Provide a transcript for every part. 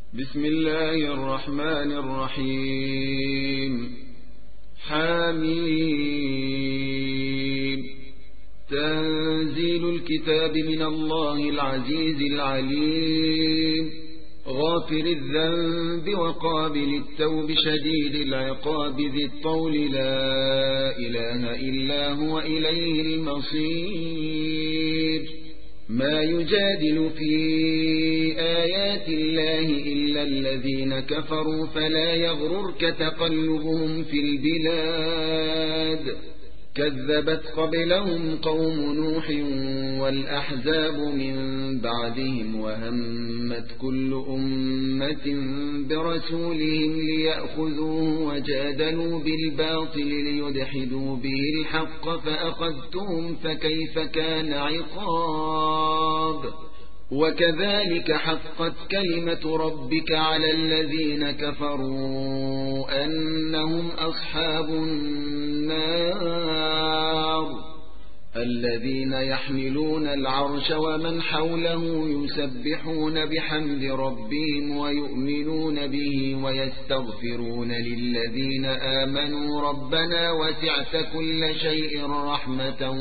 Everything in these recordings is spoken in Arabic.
بسم الله الرحمن الرحيم. حميم. تنزيل الكتاب من الله العزيز العليم، غافر الذنب وقابل التوب شديد العقاب ذي الطول، لا إله إلا هو إليه المصير. ما يجادل في آيات الله إلا الذين كفروا، فلا يغررك تقلبهم في البلاد. كذبت قبلهم قوم نوح والأحزاب من بعدهم، وهمت كل أمة برسولهم ليأخذوه، وجادلوا بالباطل ليدحدوا به الحق، فأخذتهم فكيف كان عقاب. وكذلك حقت كلمة ربك على الذين كفروا أنهم أصحاب النار، الذين يحملون العرش ومن حوله يسبحون بحمد ربهم ويؤمنون به ويستغفرون للذين آمنوا ربنا وسعت كل شيء رحمة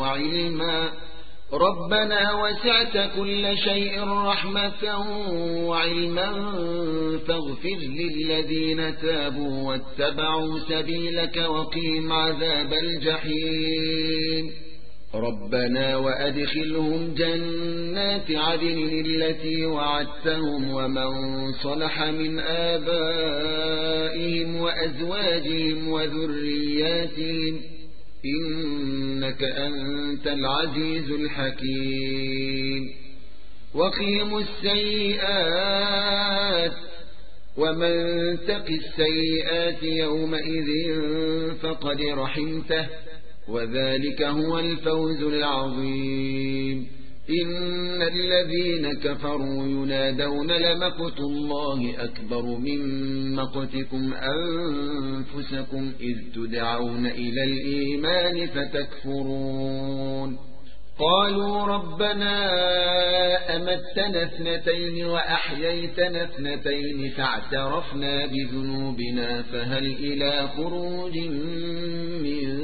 وعلما فاغفر للذين تابوا واتبعوا سبيلك وقهم عذاب الجحيم. ربنا وأدخلهم جنات عدن التي وعدتهم ومن صلح من آبائهم وأزواجهم وذرياتهم، إنك أنت العزيز الحكيم. وقهم السيئات، ومن تق السيئات يومئذ فقد رحمته، وذلك هو الفوز العظيم. إن الذين كفروا ينادون لمقت الله أكبر من مقتكم أنفسكم إذ تدعون إلى الإيمان فتكفرون. قالوا ربنا أمتنا اثنتين وأحييتنا اثنتين فاعترفنا بذنوبنا فهل إلى خروج من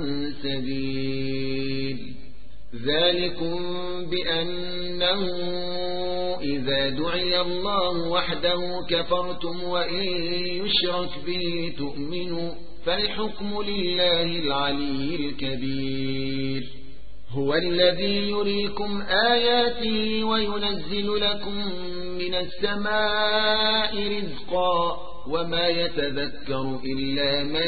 سبيل. ذلكم بأنه إذا دعي الله وحده كفرتم وإن يشرك به تؤمنوا، فالحكم لله العلي الكبير. هو الذي يريكم آياته وينزل لكم من السماء رزقا، وما يتذكر إلا من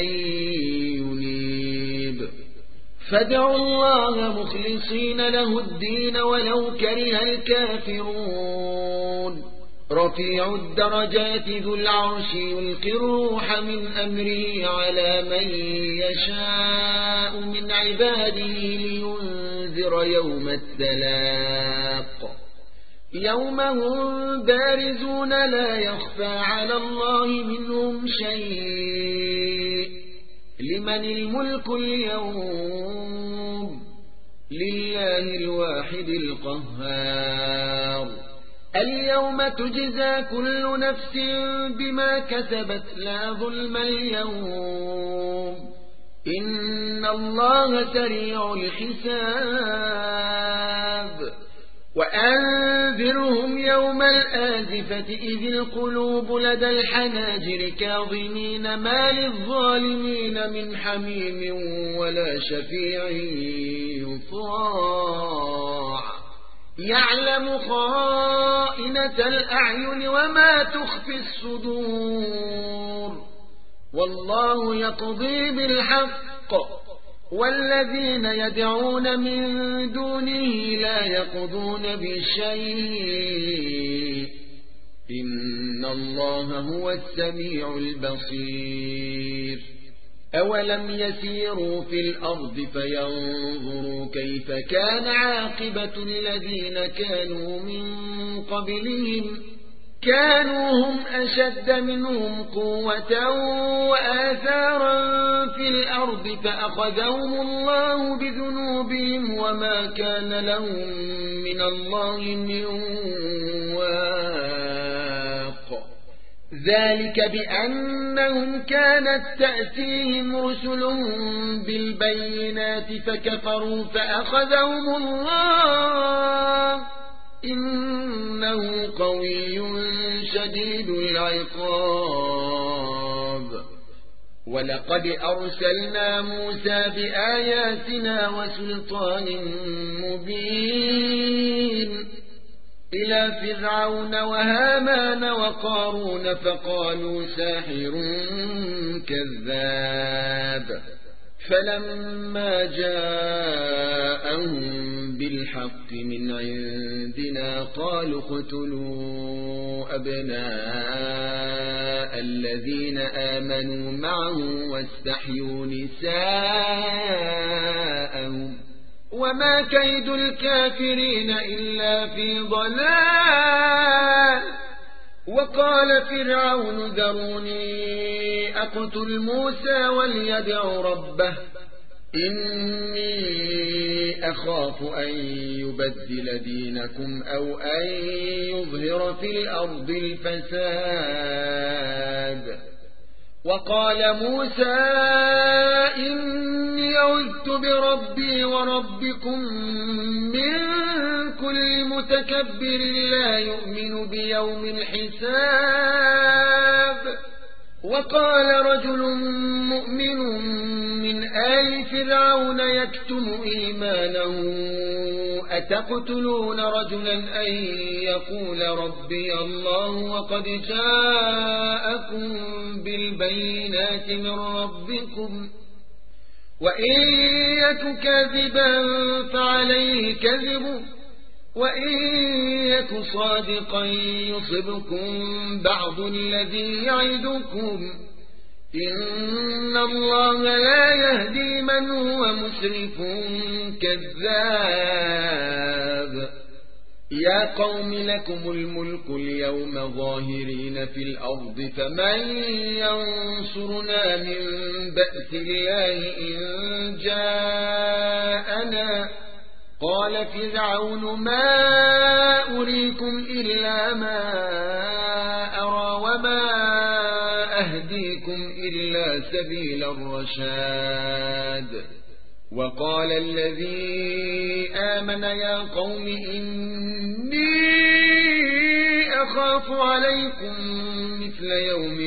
ينيب. فادعوا الله مخلصين له الدين ولو كره الكافرون. رفيع الدرجات ذو العرش يلقي الروح من أمره على من يشاء من عباده لينذر يوم التلاق، يوم هم بارزون لا يخفى على الله منهم شيء. لمن الملك اليوم؟ لله الواحد القهار. اليوم تجزى كل نفس بما كسبت لا ظلم اليوم، إن الله سريع الحساب. وأنذرهم يوم الآزفة إذ القلوب لدى الحناجر كاظمين ما للظالمين من حميم ولا شفيع يطاع. يعلم خائنة الأعين وما تخفي الصدور، والله يقضي بالحق، والذين يدعون من دونه لا يقضون بشيء، إن الله هو السميع البصير. أولم يسيروا في الأرض فينظروا كيف كان عاقبة الذين كانوا من قبلهم، كانوا هم أشد منهم قوة وآثارا في الأرض فأخذهم الله بذنوبهم وما كان لهم من الله من واق. ذلك بأنهم كانت تأتيهم رسل بالبينات فكفروا فأخذهم الله إنه قوي شديد العقاب ولقد أرسلنا موسى بآياتنا وسلطان مبين إلى فرعون وهامان وقارون فقالوا ساحر كذاب فلما جاءهم بالحق من عندنا قالوا اقتلوا أبناء الذين آمنوا معه واستحيوا نساءهم وما كيد الكافرين إلا في ضلال وقال فرعون ذروني أقتل موسى وليدع ربه إني أخاف أن يبدل دينكم أو أن يظهر في الأرض الفساد وقال موسى إني عذت بربي وربكم من كل متكبر لا يؤمن بيوم الحساب وقال رجل مؤمن من آل فرعون يكتم إيمانه أتقتلون رجلا أن يقول ربي الله وقد جاءكم بالبينات من ربكم وإن يك كاذبا فعليه كذبه وإن يك صادقا يصبكم بعض الذي يعدكم إن الله لا يهدي من هو مسرف كذاب يا قوم لكم الملك اليوم ظاهرين في الأرض فمن ينصرنا من بأس الله إن جاءنا قال فرعون ما أريكم إلا ما أرى وما أهديكم إلا سبيل الرشاد وقال الذي آمن يا قوم إني أخاف عليكم مثل يوم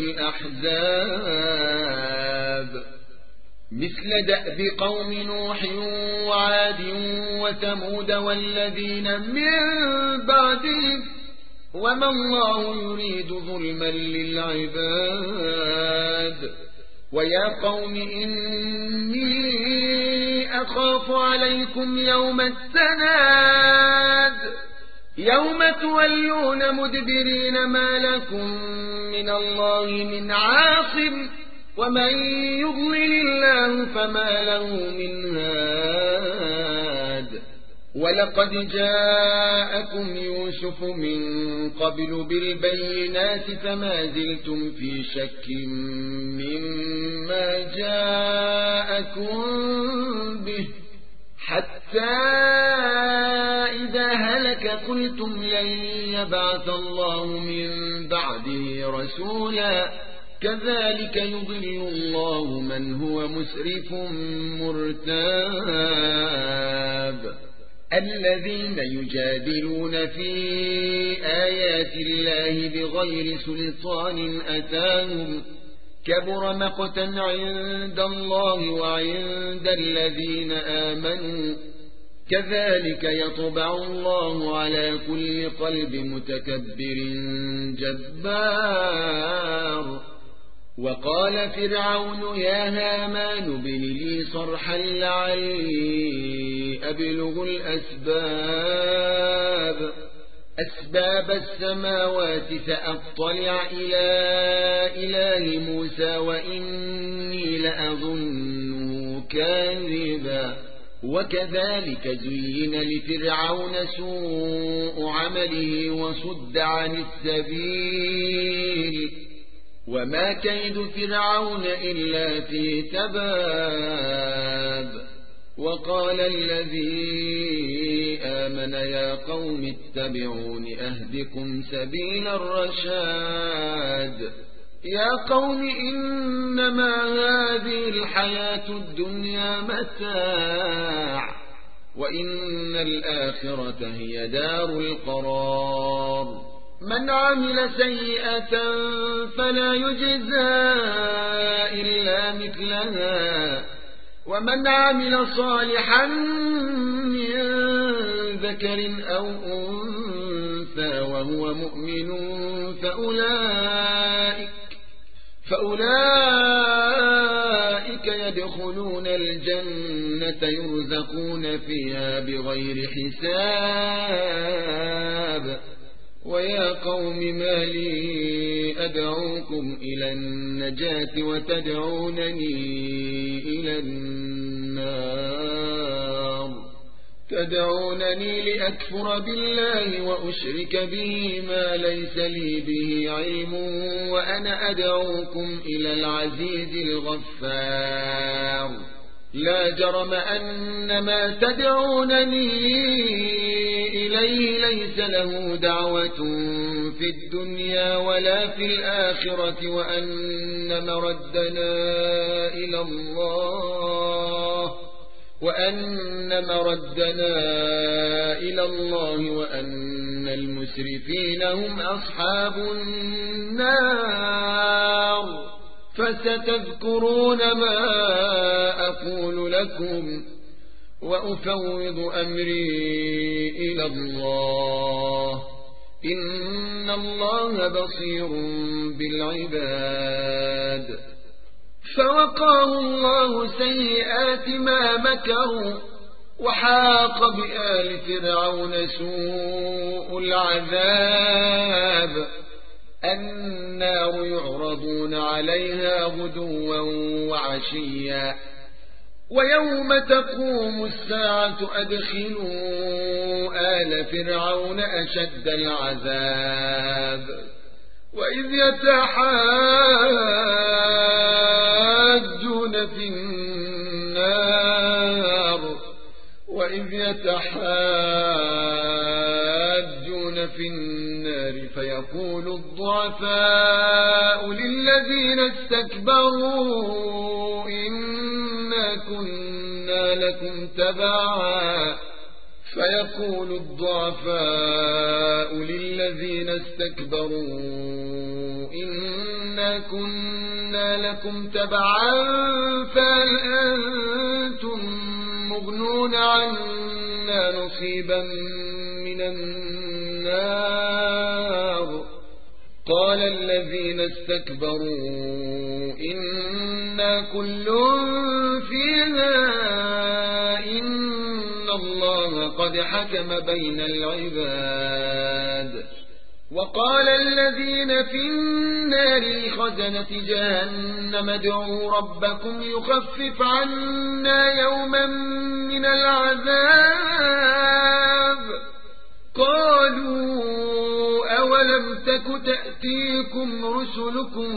الأحزاب مثل دأب قوم نوح وعاد وثمود والذين من بعدهم وما الله يريد ظلما للعباد ويا قوم إني أخاف عليكم يوم التناد يوم تولون مدبرين ما لكم من الله من عاصم ومن يضلل الله فما له من هاد ولقد جاءكم يوسف من قبل بالبينات فما زلتم في شك مما جاءكم به حتى إذا هلك قلتم لن يبعث الله من بعده رسولا كذلك يضل الله من هو مسرف مرتاب الذين يجادلون في آيات الله بغير سلطان أتاهم كبر مقتا عند الله وعند الذين آمنوا كذلك يطبع الله على كل قلب متكبر جبار وقال فرعون يا هامان ابن لي صرحا لعلي أبلغ أسباب السماوات فأطلع إلى إله موسى وإني لأظنه كاذبا وكذلك زين لفرعون سوء عمله وصد عن السبيل وما كيد فرعون إلا في تباب وقال الذي آمن يا قوم اتبعون أهدكم سبيل الرشاد يا قوم إنما هذه الحياة الدنيا متاع وإن الآخرة هي دار القرار من عمل سيئة فلا يجزى إلا مثلها ومن عمل صالحا من ذكر أو أنثى وهو مؤمن فأولئك يدخلون الجنة يرزقون فيها بغير حساب ويا قوم ما لي أدعوكم إلى النجاة وتدعونني إلى النار تدعونني لأكفر بالله وأشرك به ما ليس لي به علم وأنا أدعوكم إلى العزيز الغفار لا جرم أن ما تدعونني إليه ليس له دعوة في الدنيا ولا في الآخرة وأن مردنا إلى الله وأن المسرفين هم أصحاب النار فستذكرون ما أقول لكم وأفوض أمري إلى الله إن الله بصير بالعباد فوقاه الله سيئات ما مكروا وحاق بآل فرعون سوء العذاب النار يعرضون عليها غدوا وعشيا ويوم تقوم الساعة أدخلوا آل فرعون أشد العذاب وإذ يتحاجون في النار فيقول الضعفاء للذين استكبروا إنا كنا لكم تبعا فهل أنتم مغنون عنا نصيبا من النار قال الذين استكبروا إنا كل فيها إن الله قد حكم بين العباد وقال الذين في النار لخزنة جهنم ادعوا ربكم يخفف عنا يوما من العذاب قالوا أولم تك تأتيكم رسلكم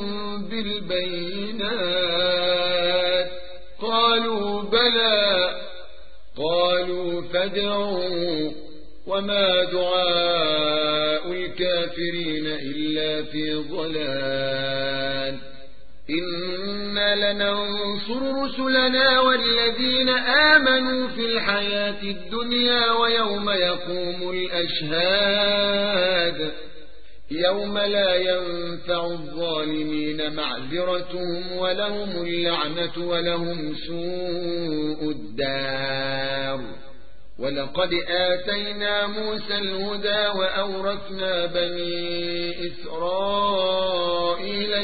بالبينات قالوا بلى قالوا فادعوا وما دعاء الكافرين إلا في ضلال إنا لننصر رسلنا والذين آمنوا في الحياة الدنيا ويوم يقوم الأشهاد يوم لا ينفع الظالمين معذرتهم ولهم اللعنة ولهم سوء الدار ولقد آتينا موسى الهدى وأورثنا بني إسرائيل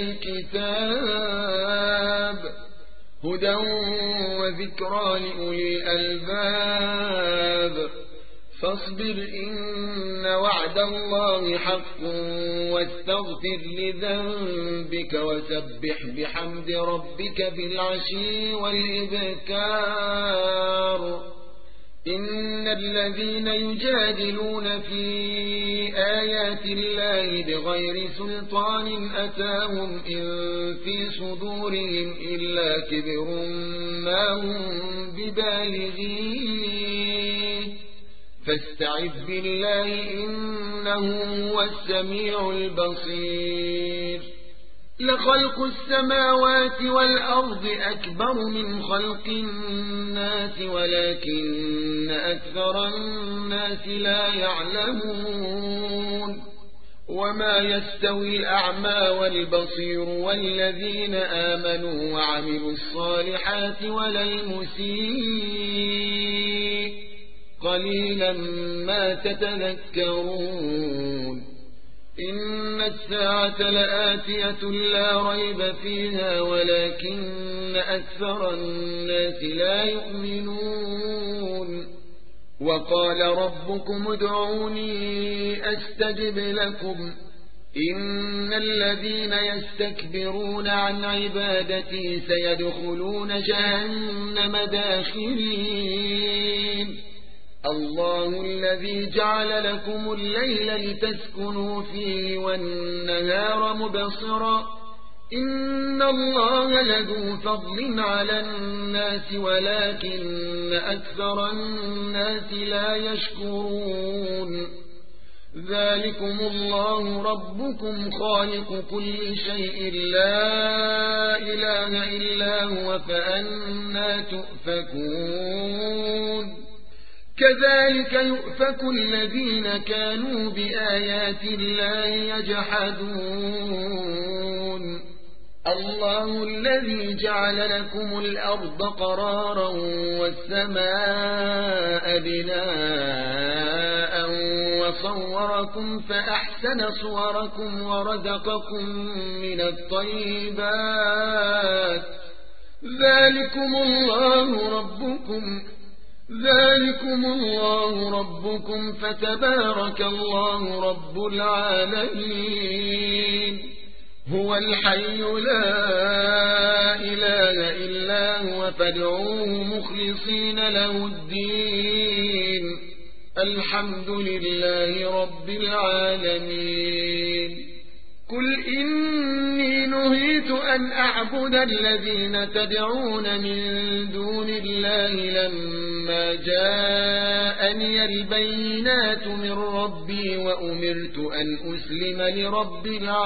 الكتاب هدى وذكرى لأولي الألباب فاصبر إن وعد الله حق واستغفر لذنبك وسبح بحمد ربك بالعشي والإبكار إن الذين يجادلون في آيات الله بغير سلطان أتاهم إن في صدورهم إلا كبر ما هم ببالغيه فاستعذ بالله إنه هو السميع البصير لخلق السماوات والأرض أكبر من خلق الناس ولكن أكثر الناس لا يعلمون وما يستوي الأعمى والبصير والذين آمنوا وعملوا الصالحات ولا المسيء قليلا ما تتذكرون إن الساعة لآتية لا ريب فيها ولكن أكثر الناس لا يؤمنون وقال ربكم ادعوني أستجب لكم إن الذين يستكبرون عن عبادتي سيدخلون جهنم داخرين الله الذي جعل لكم الليل لتسكنوا فيه والنهار مبصرا إن الله لذو فضل على الناس ولكن أكثر الناس لا يشكرون ذلكم الله ربكم خالق كل شيء لا إله إلا هو فأنى تؤفكون كذلك يؤفك الذين كانوا بآيات الله يجحدون الله الذي جعل لكم الأرض قرارا والسماء بناء وصوركم فأحسن صوركم ورزقكم من الطيبات ذلكم الله ربكم فتبارك الله رب العالمين هو الحي لا إله إلا هو فادعوه مخلصين له الدين الحمد لله رب العالمين قل إني نهيت أن أعبد الذين تدعون من دون الله لما جاءني البينات من ربي وأمرت أن أسلم لرب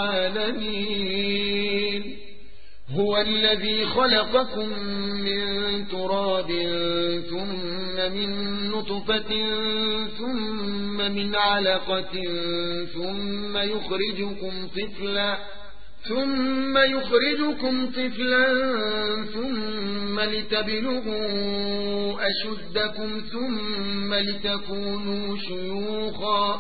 العالمين هو الذي خلقكم من تراب ثم من نطفة ثم من علقة ثم يخرجكم طفلا ثم لتبلغوا أشدكم ثم لتكونوا شيوخا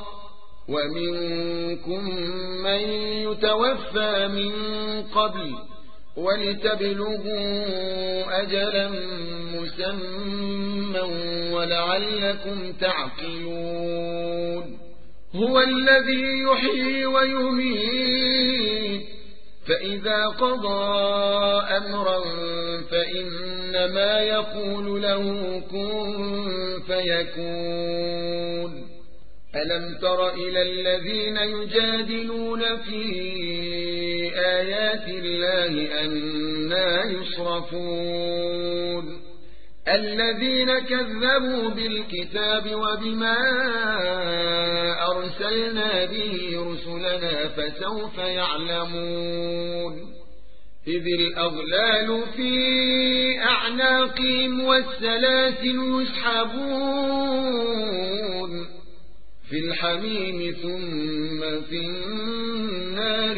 ومنكم من يتوفى من قبل ولتبلغوا أجلا مسمى ولعلكم تعقلون هو الذي يحيي ويميت فإذا قضى أمرا فإنما يقول له كن فيكون ألم تر إلى الذين يجادلون في آيات الله أنى يصرفون الذين كذبوا بالكتاب وبما أرسلنا به رسلنا فسوف يعلمون إذ الأغلال في أعناقهم والسلاسل يسحبون في الحميم ثم في النار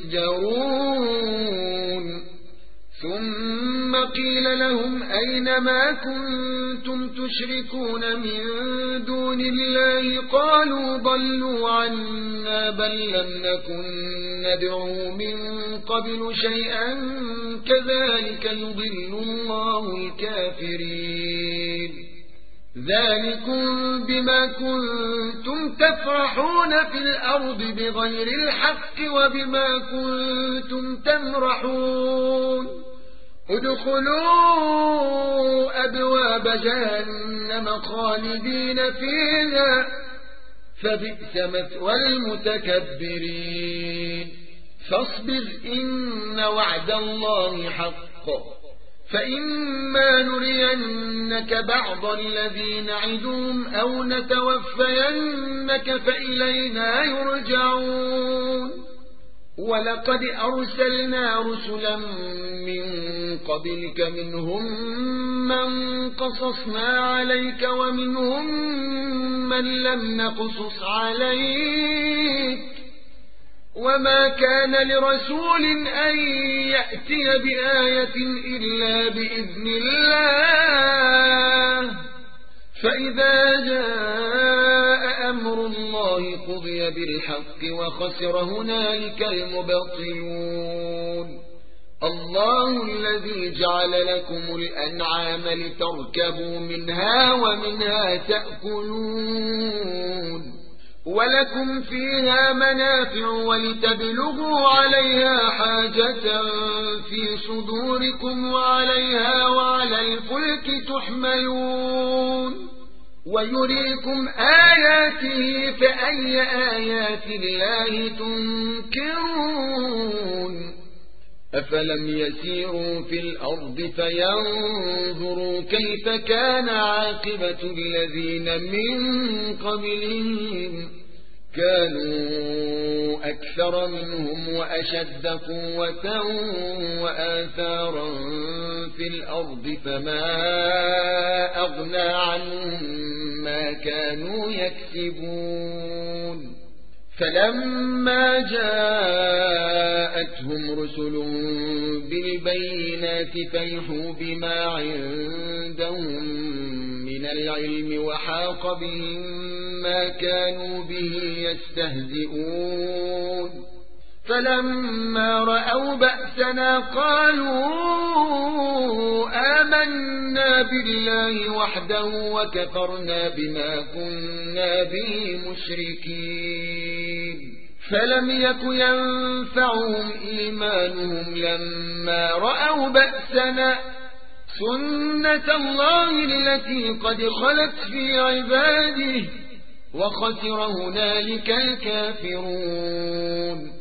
يسجرون ثم قيل لهم أين ما كنتم تشركون من دون الله قالوا ضلوا عنا بل لم نكن ندعو من قبل شيئا كذلك يضل الله الكافرين ذلكم بما كنتم تفرحون في الأرض بغير الحق وبما كنتم تمرحون ادخلوا أبواب جهنم خالدين فيها فبئس مثوى المتكبرين فاصبر إن وعد الله حق فإما نرينك بعض الذي نعدهم أو نتوفينك فإلينا يرجعون ولقد أرسلنا رسلا من قبلك منهم من قصصنا عليك ومنهم من لم نقصص عليك وما كان لرسول أن يأتي بآية إلا بإذن الله فإذا جاء أمر الله قضي بالحق وخسر هنالك المبطلون الله الذي جعل لكم الأنعام لتركبوا منها ومنها تأكلون ولكم فيها منافع ولتبلغوا عليها حاجة في صدوركم وعليها وعلى الفلك تحملون ويريكم آياته فأي آيات الله تنكرون أفلم يسيروا في الأرض فينظروا كيف كان عاقبة الذين من قبلهم كانوا أكثر منهم وأشد قوة وآثارا في الأرض فما أغنى عنهم ما كانوا يكسبون فلما جاءتهم رسل بالبينات فرحوا بما عندهم من العلم وحاق بهم ما كانوا به يستهزئون فلما رأوا بأسنا قالوا آمنا بالله وحده وكفرنا بما كنا به مشركين فلم يك ينفعهم إيمانهم لما رأوا بأسنا سنة الله التي قد خلت في عباده وخسر هنالك الكافرون